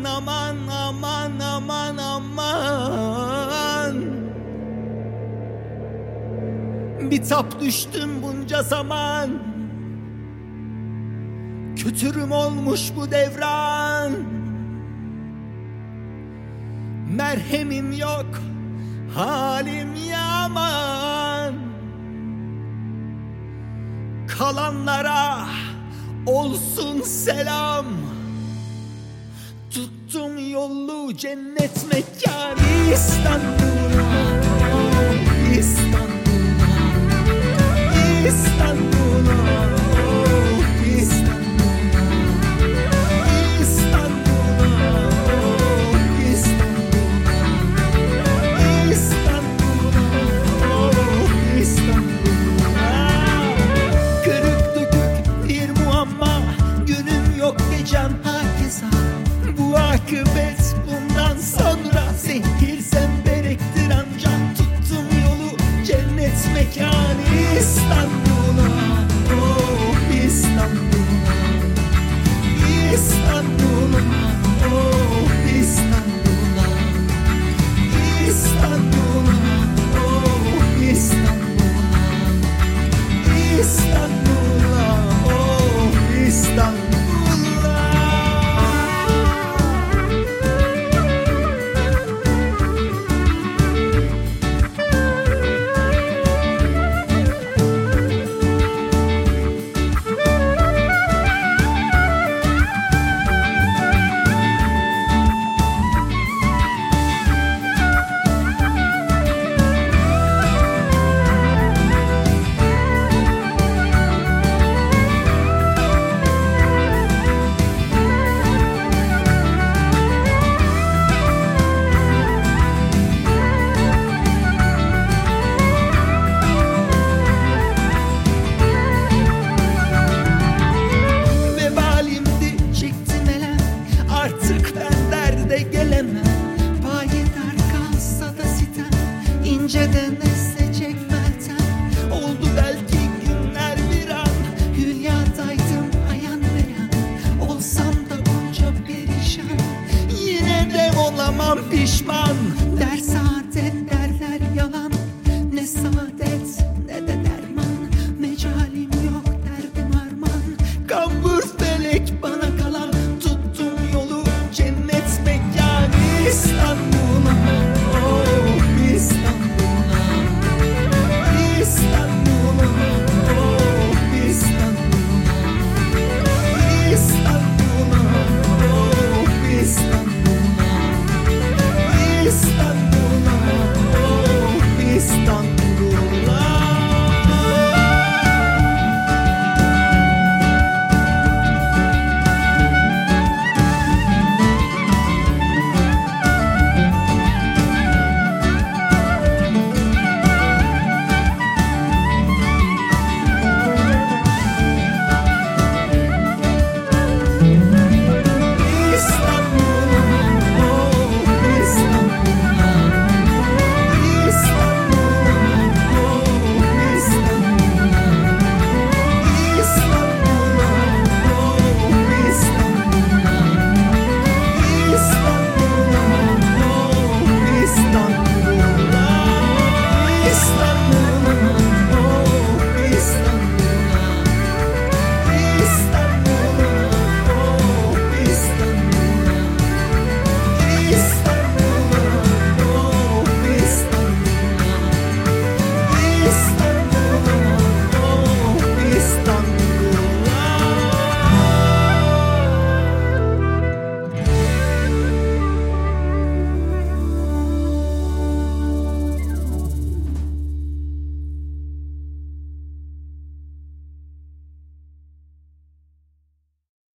aman aman aman aman. Bitap düştüm bunca zaman, kötürüm olmuş bu devran. Merhemim yok, halim yaman. Kalanlara olsun selam. Tuttum yolu cennet mekanı İstanbul'a, İstanbul'a, İstanbul'a, İstanbul'a, İstanbul'a, İstanbul'a, İstanbul'a. Kırık dökük bir muamma, günüm yok gecem hakeza. Bu akıbet bundan sonra, zehir zemberektir ancak. Tuttum yolu cennet mekanı İstanbul'a, oh İstanbul'a, İstanbul'a, oh İstanbul'a, İstanbul'a, oh İstanbul'a, İstanbul'a, oh İstanbul'a. İnceden esecek meltem oldu belki günler bir an. Hülyadaydım ayan beyan, olsam da bunca perişan. Yine de olamam pişman.